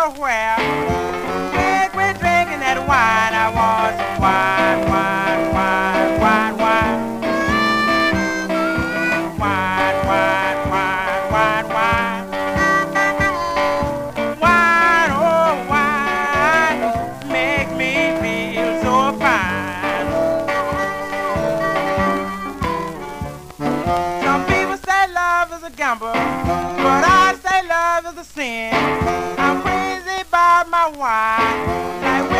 nowhere. Quit drinking that wine. I want some wine, wine, wine, wine, wine. Wine, wine, wine, wine, wine. Wine, oh wine, make me feel so fine. Some people say love is a gamble, but I say love is a sin. I'm crazy about my wine. Like